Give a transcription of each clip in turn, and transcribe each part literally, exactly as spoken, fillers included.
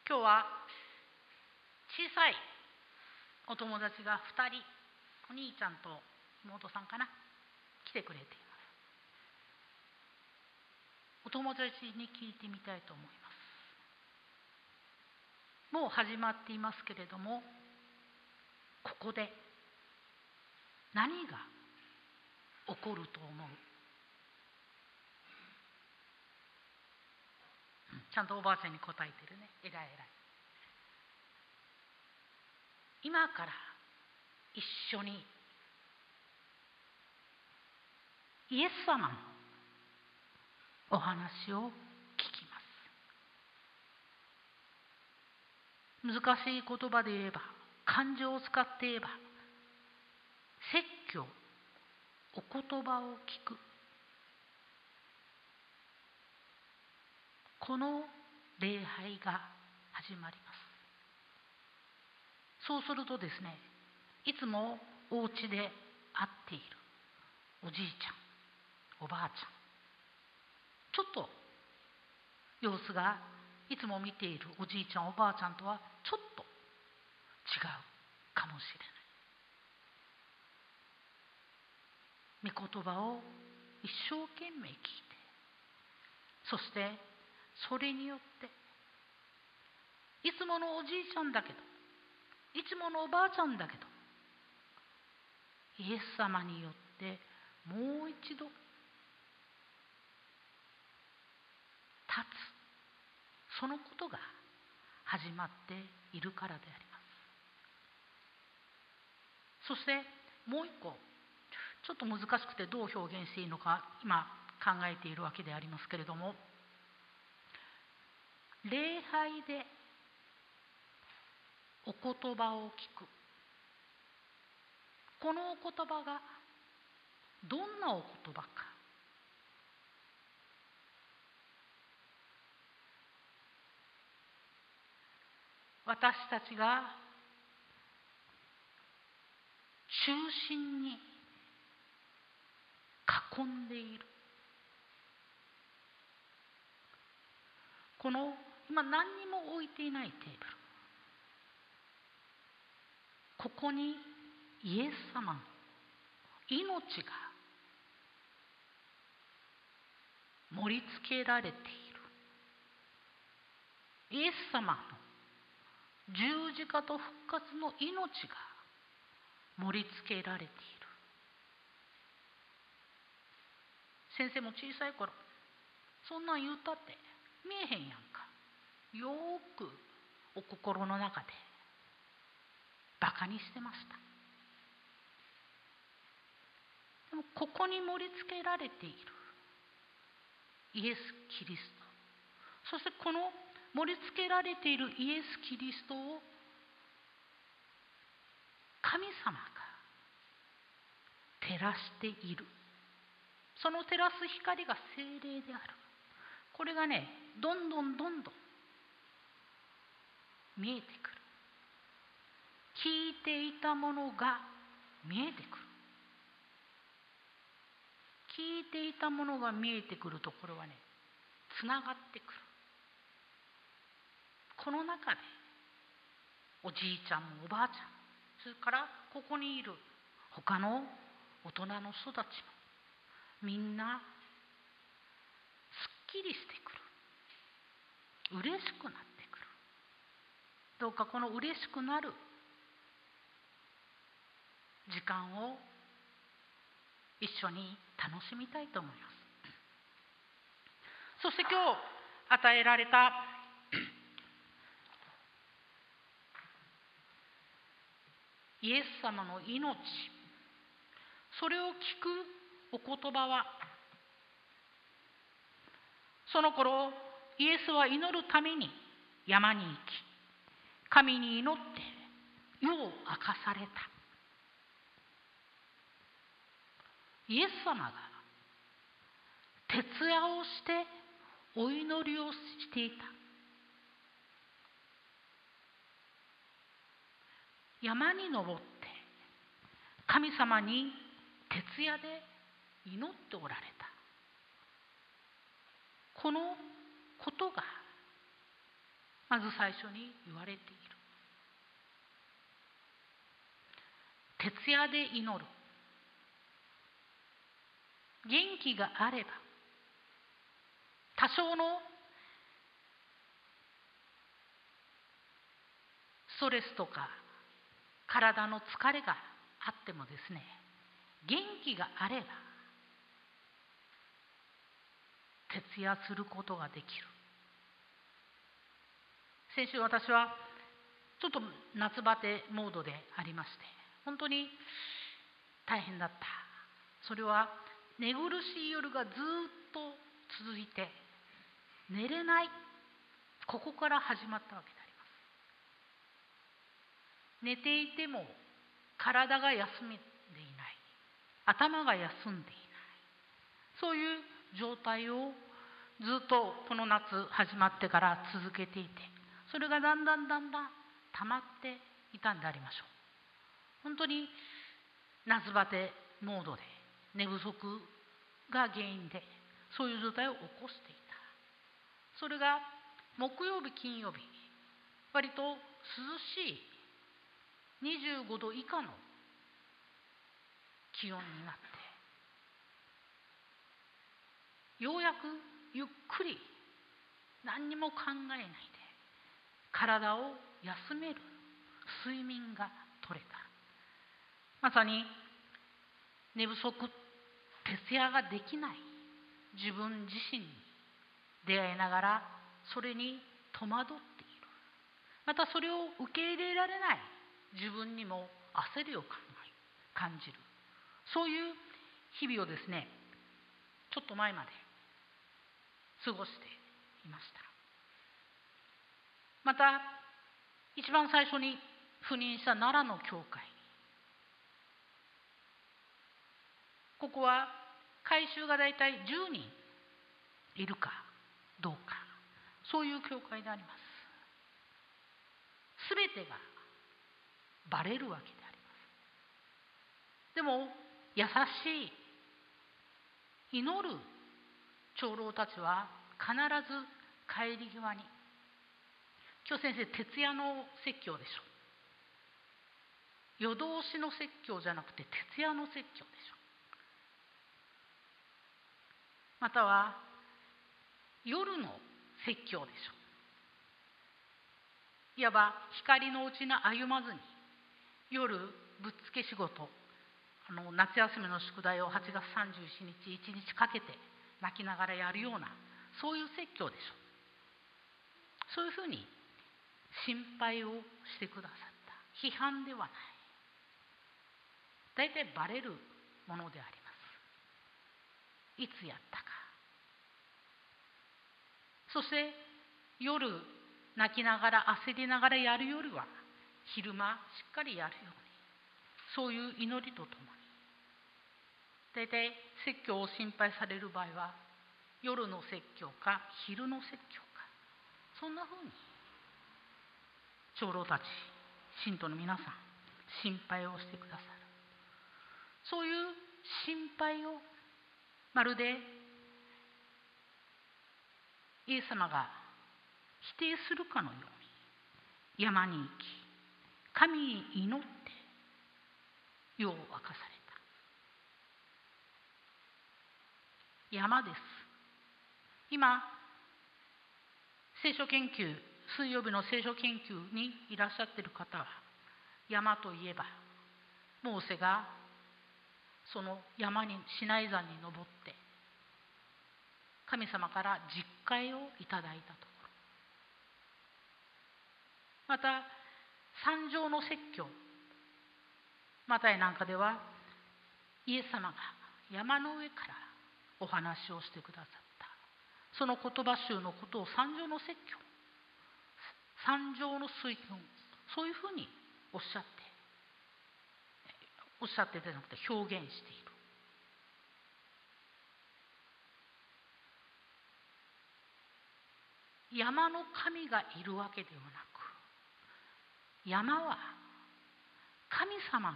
今日は小さいお友達がふたり、お兄ちゃんと妹さんかな、来てくれています。お友達に聞いてみたいと思います。もう始まっていますけれども、ここで何が起こると思う？ちゃんとおばあちゃんに答えてるね。えらいえらい。今から一緒にイエス様のお話を聞きます。難しい言葉で言えば、漢字を使って言えば、説教、お言葉を聞く、この礼拝が始まります。そうするとですね、いつもお家で会っているおじいちゃん、おばあちゃん、ちょっと様子がいつも見ているおじいちゃん、おばあちゃんとはちょっと違うかもしれない。御言葉を一生懸命聞いて、そしてそれによっていつものおじいちゃんだけど、いつものおばあちゃんだけど、イエス様によってもう一度立つ、そのことが始まっているからであります。そしてもう一個、ちょっと難しくてどう表現していいのか今考えているわけでありますけれども、礼拝でお言葉を聞く、このお言葉がどんなお言葉か、私たちが中心に囲んでいる、この今何にも置いていないテーブル、ここにイエス様の命が盛り付けられている。イエス様の十字架と復活の命が盛り付けられている。先生も小さい頃、そんなん言うたって見えへんやんか。よーくお心の中でバカにしてました。でもここに盛り付けられているイエス・キリスト、そしてこの盛り付けられているイエス・キリストを神様が照らしている。その照らす光が聖霊である。これがね、どんどんどんどん見えてくる。聞いていたものが見えてくる。聞いていたものが見えてくると、これはね、つながってくる。この中でおじいちゃんもおばあちゃんも、それからここにいる他の大人の人たちも、みんなすっきりしてくる。嬉しくなってくる。どうかこの嬉しくなる時間を一緒に楽しみたいと思います。そして今日与えられたイエス様の命、それを聞くお言葉は、その頃イエスは祈るために山に行き、神に祈って世を明かされた。イエス様が徹夜をしてお祈りをしていた。山に登って神様に徹夜で祈っておられた。このことがまず最初に言われている。徹夜で祈る。元気があれば、多少のストレスとか体の疲れがあってもですね、元気があれば徹夜することができる。先週私はちょっと夏バテモードでありまして、本当に大変だった。それは寝苦しい夜がずっと続いて寝れない、ここから始まったわけであります。寝ていても体が休んでいない、頭が休んでいない、そういう状態をずっとこの夏始まってから続けていて、それがだんだんだんだん溜まっていたんでありましょう。本当に夏バテモードで寝不足が原因でそういう状態を起こしていた。それが木曜日金曜日、割と涼しいにじゅうごど以下の気温になって、ようやくゆっくり何にも考えないで体を休める睡眠が取れた。まさに寝不足、徹夜ができない自分自身に出会いながら、それに戸惑っている。またそれを受け入れられない自分にも焦りを感じる。そういう日々をですね、ちょっと前まで過ごしていました。また一番最初に赴任した奈良の教会、ここは改宗がだいたいじゅうにんいるかどうか、そういう教会であります。すべてがバレるわけであります。でも優しい祈る長老たちは必ず帰り際に、今日先生徹夜の説教でしょ、夜通しの説教じゃなくて徹夜の説教でしょ、または夜の説教でしょ。いわば光のうちに歩まずに夜ぶっつけ仕事、あの夏休みの宿題をはちがつさんじゅうしちにちいちにちかけて泣きながらやるような、そういう説教でしょ。そういうふうに心配をしてくださった。批判ではない、大体バレるものであります。いつやったか。そして夜泣きながら焦りながらやるよりは昼間しっかりやるように、そういう祈りとともに、大体説教を心配される場合は夜の説教か昼の説教か、そんなふうに長老たち、信徒の皆さん心配をしてくださる。そういう心配をまるでイエス様が否定するかのように山に行き、神に祈って夜を明かされた。山です。今聖書研究、水曜日の聖書研究にいらっしゃっている方は、山といえばモーセがその山に、シナイ山に登って神様から実戒をいただいたところ、また山上の説教、マタイなんかではイエス様が山の上からお話をしてくださった、その言葉集のことを山上の説教、山上の水訓、そういうふうにおっしゃっておっしゃってじゃなくて表現している。山の神がいるわけではなく、山は神様が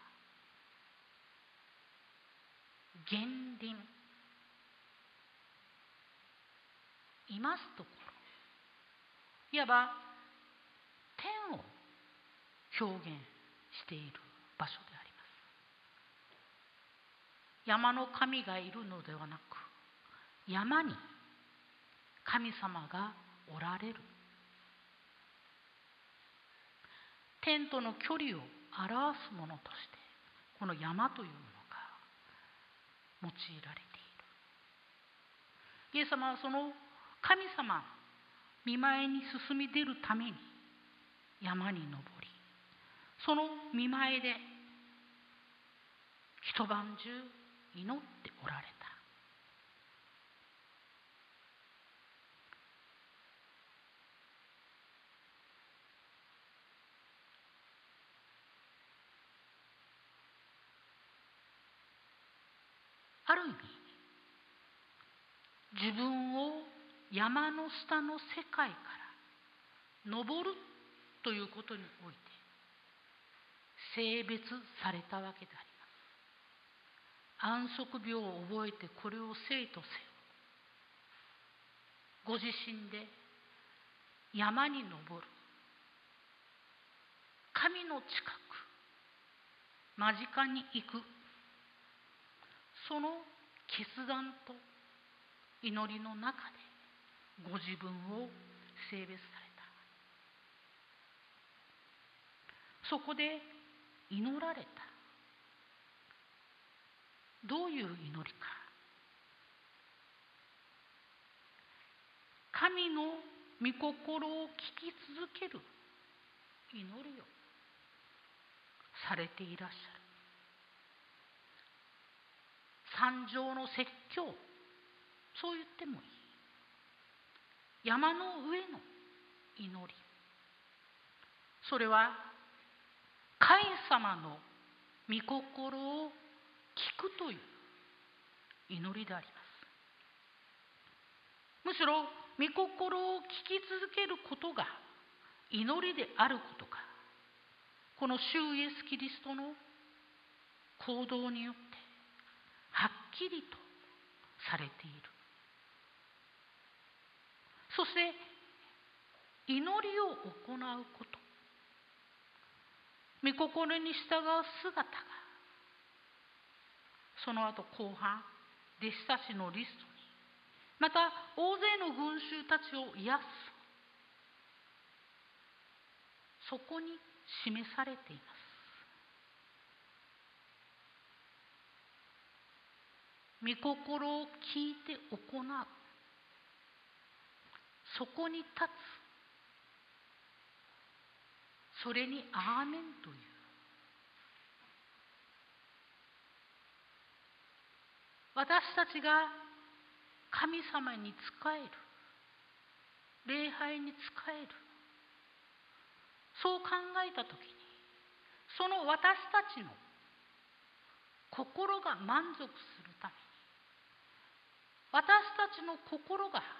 現臨いますとこいわば天を表現している場所であります。山の神がいるのではなく、山に神様がおられる。天との距離を表すものとして、この山というものが用いられている。イエス様はその神様御前に進み出るために山に登り、その御前で一晩中祈っておられた。ある意味、自分を山の下の世界から登るということにおいて性別されたわけであります。安息日を覚えてこれを生とせよ。ご自身で山に登る。神の近く、間近に行く。その決断と祈りの中でご自分を性別された。そこで祈られた。どういう祈りか。神の御心を聞き続ける祈りをされていらっしゃる。山上の説教、そう言ってもいい。山の上の祈り、それは神様の御心を聞くという祈りであります。むしろ御心を聞き続けることが祈りであることが、この主イエス・キリストの行動によってはっきりとされている。そして祈りを行うこと、御心に従う姿が、その後後半、弟子たちのリストに、また大勢の群衆たちを癒す、そこに示されています。御心を聞いて行う、そこに立つ、それにアーメンという、私たちが神様に仕える、礼拝に仕える、そう考えたときに、その私たちの心が満足するために、私たちの心が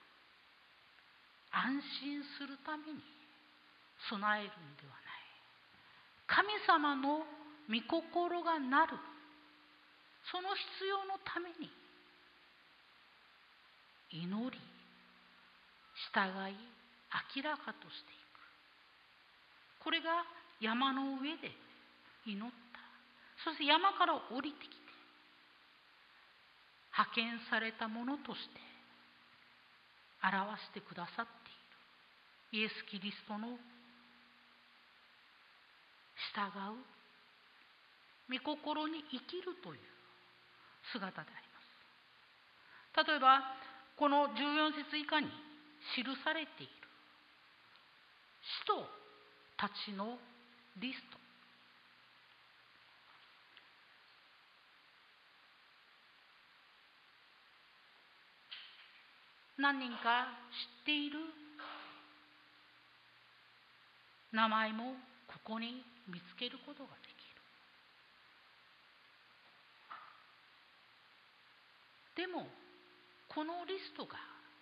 安心するために備えるのではない。神様の御心がなる、その必要のために祈り、従い、明らかとしていく。これが山の上で祈った。そして山から降りてきて、派遣されたものとして表してくださっているイエス・キリストの従う、御心に生きるという姿であります。例えばこのじゅうよん節以下に記されている使徒たちのリスト、何人か知っている名前もここに見つけることができる。でもこのリストが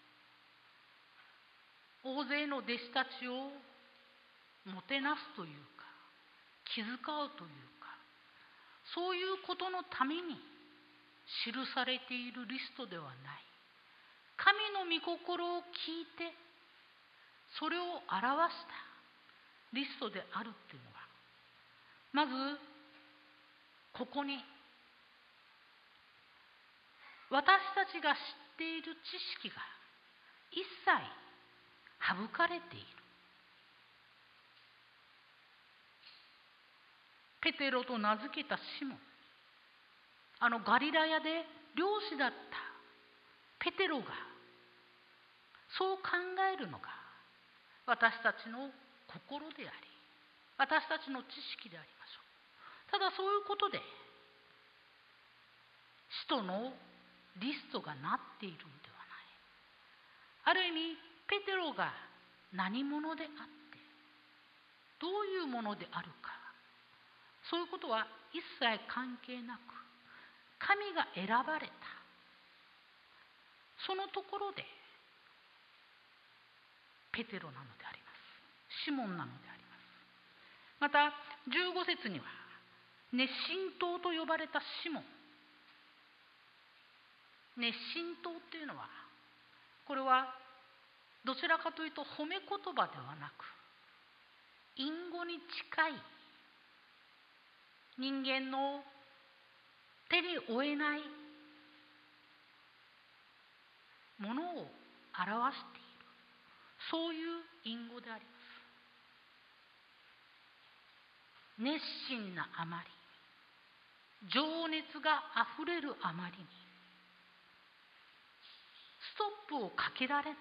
大勢の弟子たちをもてなすというか、気遣うというか、そういうことのために記されているリストではない。神の御心を聞いて、 それを表したリストであるっていうのは、まずここに私たちが知っている知識が一切省かれている。ペテロと名付けたシモン、あのガリラヤで漁師だったペテロがそう考えるのが私たちの心であり、私たちの知識でありましょう。ただそういうことで使徒のリストがなっているのではない。ある意味ペテロが何者であってどういうものであるか、そういうことは一切関係なく、神が選ばれたそのところでペテロなのであります。シモンなのであります。またじゅうご節には熱心党と呼ばれたシモン。熱心党っていうのは、これはどちらかというと褒め言葉ではなく、隠語に近い人間の手に負えないものを表している、そういう隠語であります。熱心なあまり、情熱があふれるあまりにストップをかけられない、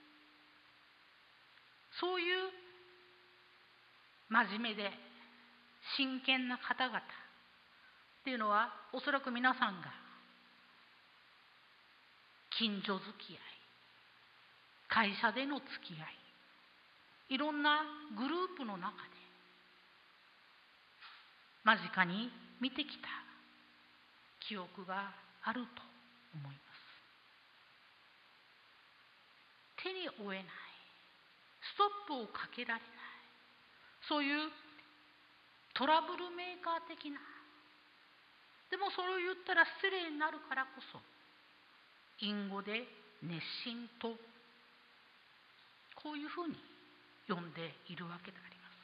そういう真面目で真剣な方々っていうのは、おそらく皆さんが近所付き合い、会社での付き合い、いろんなグループの中で間近に見てきた記憶があると思います。手に負えない、ストップをかけられない、そういうトラブルメーカー的な、でもそれを言ったら失礼になるからこそ隠語で熱心と、こういうふうに呼んでいるわけであります。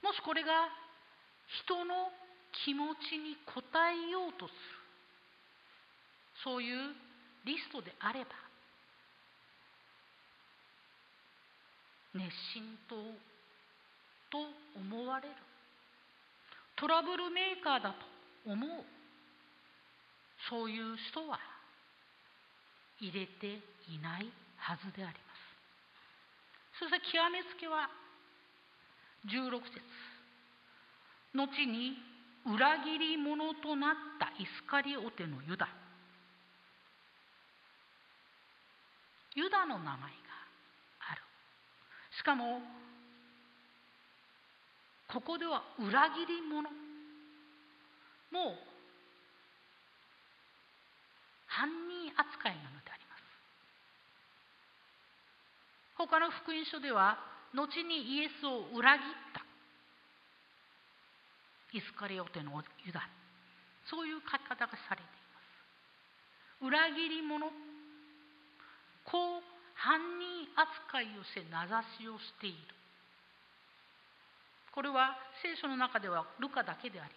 もしこれが人の気持ちに応えようとする、そういうリストであれば、熱心党と思われる、トラブルメーカーだと思う、そういう人は入れていないはずであります。そして極めつけはじゅうろく節、後に裏切り者となったイスカリオテのユダ。ユダの名前がある。しかもここでは裏切り者、もう犯人扱いなのであります。他の福音書では後にイエスを裏切ったイスカリオテのユダ、そういう書き方がされています。裏切り者、こう犯人扱いをして名指しをしている。これは聖書の中ではルカだけであります。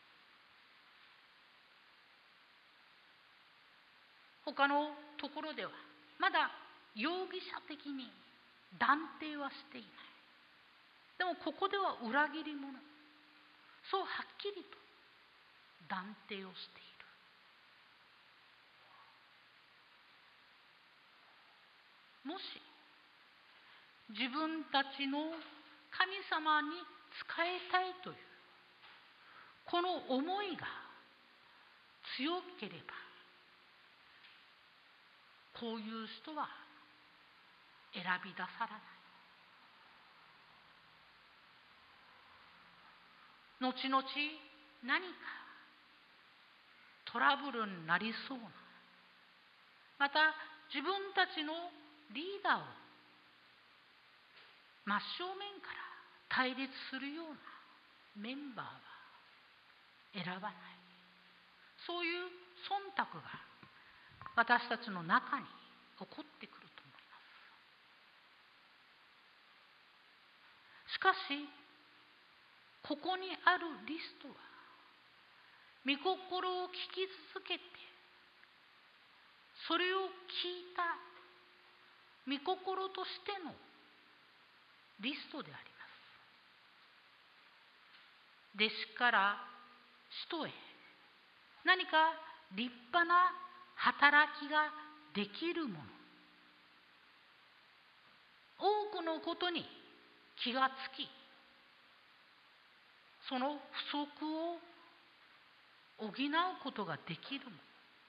他のところではまだ容疑者的に断定はしていない。でもここでは裏切り者、そうはっきりと断定をしている。もし自分たちの神様に仕えたいというこの思いが強ければ、こういう人は選び出されない。後々何かトラブルになりそうな、また自分たちのリーダーを真正面から対立するようなメンバーは選ばない。そういう忖度が私たちの中に起こってくると思います。 かしここにあるリストは、御心を聞き続けてそれを聞いた御心としてのリストであります。弟子から使徒へ何か立派な働きができるもの、多くのことに気がつき、その不足を補うことができるもの、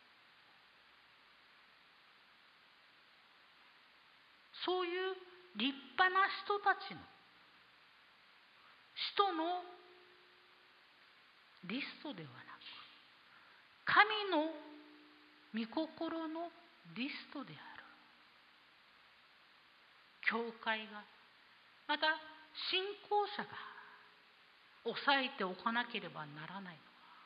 そういう立派な人たちの使徒のリストではなく、神の御心のリストである。教会が、また信仰者が押さえておかなければならないのは、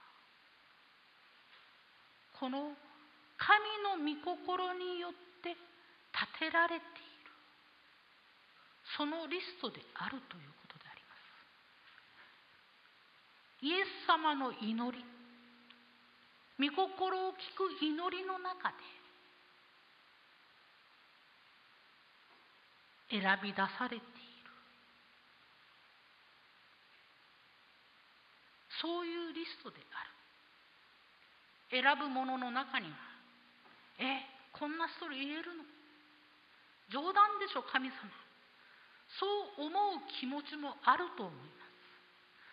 この神の御心によって立てられているそのリストであるということであります。イエス様の祈り、御心を聞く祈りの中で選び出されている、そういうリストである。選ぶ者の中には、え、こんな人入れるの？冗談でしょ神様。そう思う気持ちもあると思います。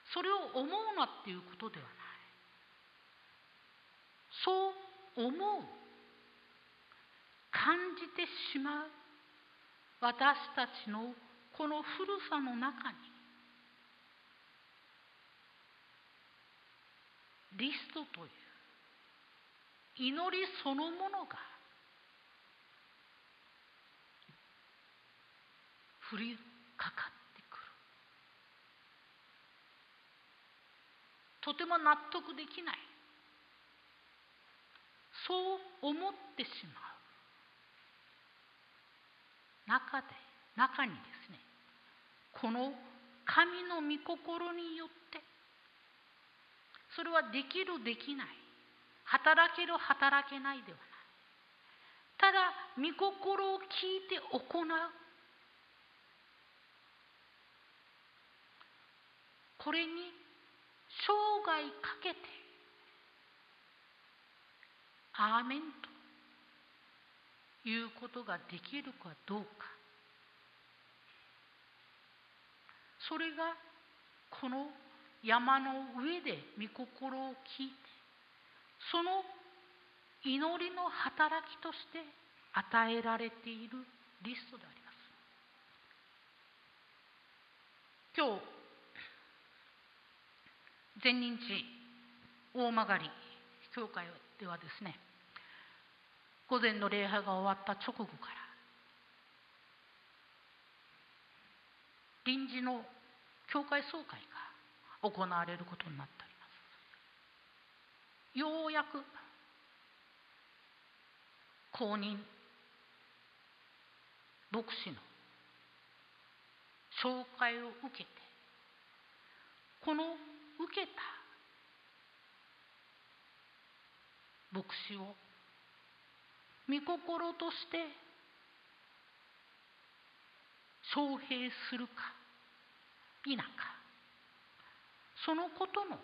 それを思うなっていうことではない。そう思う、感じてしまう私たちのこの古さの中に、リストという祈りそのものが降りかかってくる。とても納得できない、そう思ってしまう中で、中にですね、この神の御心によって、それはできるできない、働ける働けないではない、ただ御心を聞いて行う、これに生涯かけてアーメンということができるかどうか、それがこの山の上で御心を聞いて、その祈りの働きとして与えられているリストであります。今日全日大曲教会ではですね、午前の礼拝が終わった直後から臨時の教会総会が行われることになっております。ようやく公認牧師の紹介を受けて、この受けた牧師を御心として招聘するか否か、そのことの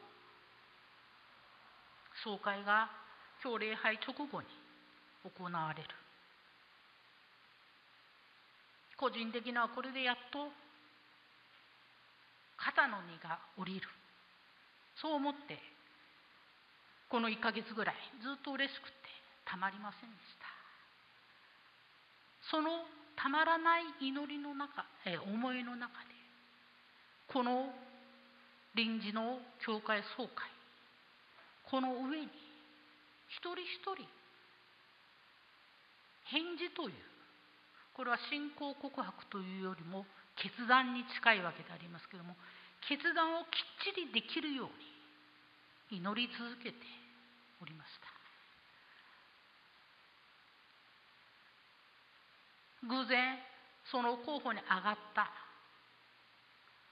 総会が今日礼拝直後に行われる。個人的にはこれでやっと肩の荷が下りる、そう思ってこのいっかげつぐらいずっと嬉しくてたまりませんでした。そのたまらない祈りの中、え思いの中で、この臨時の教会総会、この上に一人一人返事という、これは信仰告白というよりも決断に近いわけでありますけれども、決断をきっちりできるように祈り続けておりました。偶然その候補に上がった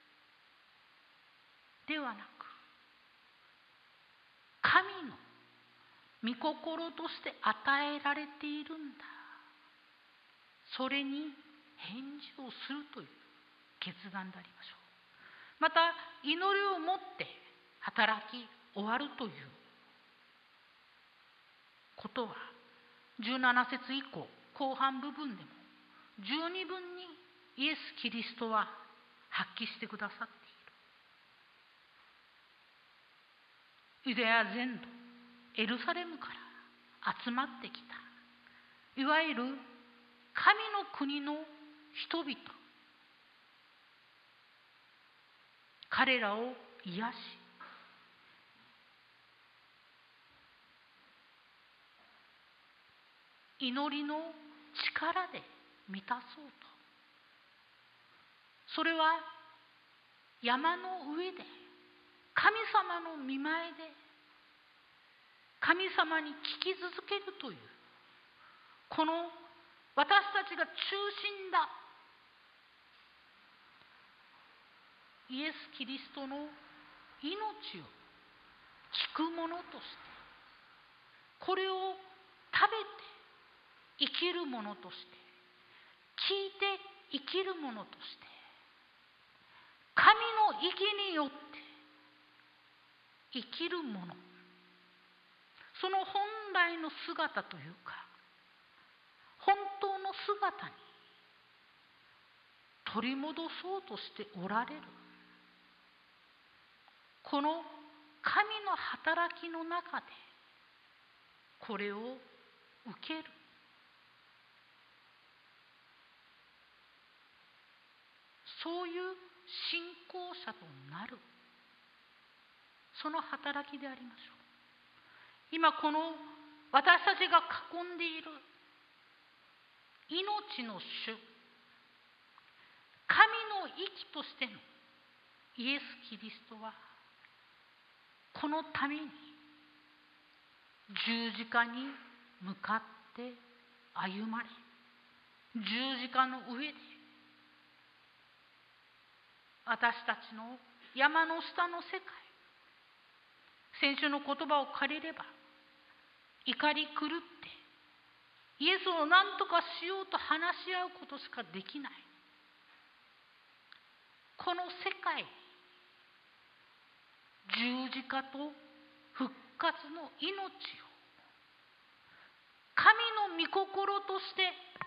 ではなく、神の御心として与えられているんだ。それに返事をするという決断でありましょう。また祈りをもって働き終わるということは、じゅうなな節以降後半部分でも十二分にイエス・キリストは発揮してくださっている。ユダヤ全土エルサレムから集まってきた、いわゆる神の国の人々、彼らを癒し、祈りの力で満たそうと、それは山の上で神様の御前で神様に聞き続けるという、この私たちが中心だイエス・キリストの命を聞くものとして、これを食べて生きるものとして、聞いて生きるものとして、神の意義によって生きるもの、その本来の姿というか本当の姿に取り戻そうとしておられる、この神の働きの中でこれを受ける、そういう信仰者となる、その働きでありましょう。今この私たちが囲んでいる命の主、神の息としてのイエス・キリストは、このために十字架に向かって歩まれ、十字架の上で私たちの山の下の世界、先週の言葉を借りれば、怒り狂ってイエスを何とかしようと話し合うことしかできない、この世界、十字架と復活の命を神の御心として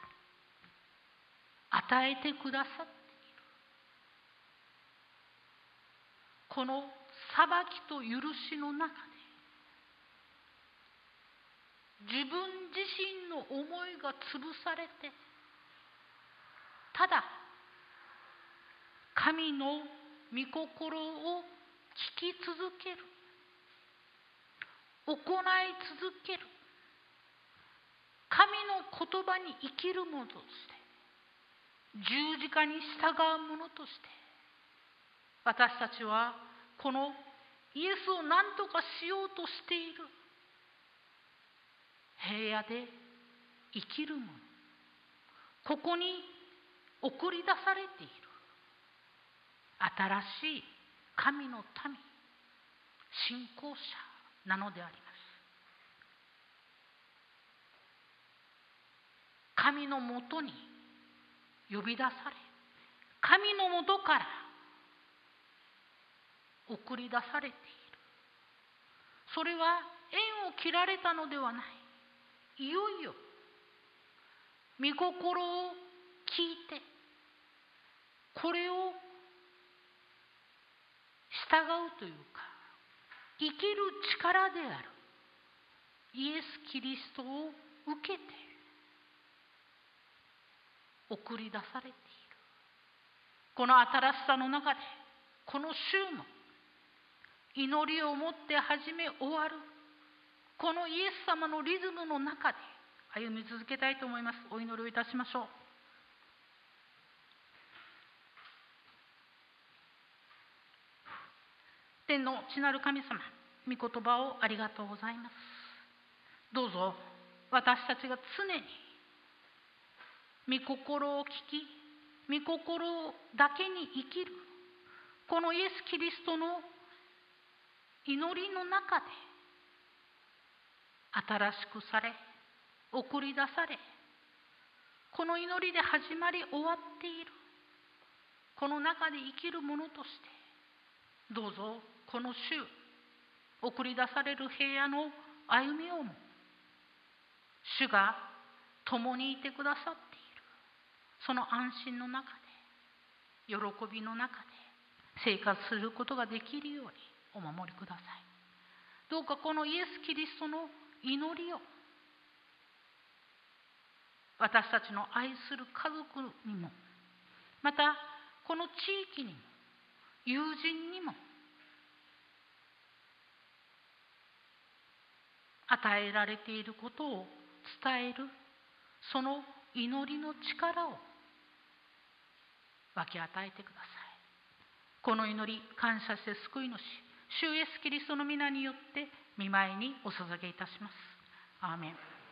与えてくださっている、この裁きと許しの中で自分自身の思いが潰されて、ただ神の御心を聞き続ける、行い続ける、神の言葉に生きるものとして、十字架に従うものとして、私たちはこのイエスを何とかしようとしている平野で生きるもの、ここに送り出されている新しい神の民、信仰者なのであります。神のもとに呼び出され、神のもとから送り出されている。それは縁を切られたのではない。いよいよ御心を聞いて、これを従うというか、生きる力であるイエス・キリストを受けて送り出されている。この新しさの中で、この週も祈りをもって始め終わる、このイエス様のリズムの中で歩み続けたいと思います。お祈りをいたしましょう。天の地なる神様、御言葉をありがとうございます。どうぞ私たちが常に御心を聞き、御心だけに生きる、このイエス・キリストの祈りの中で新しくされ、送り出され、この祈りで始まり終わっている、この中で生きる者として、どうぞこの週、送り出される平野の歩みをも、主が共にいてくださっている、その安心の中で、喜びの中で生活することができるようにお守りください。どうかこのイエス・キリストの祈りを、私たちの愛する家族にも、またこの地域にも、友人にも与えられていることを伝える、その祈りの力を分け与えてください。この祈り、感謝して救い主、主イエスキリストの皆によって御前にお捧げいたします。アーメン。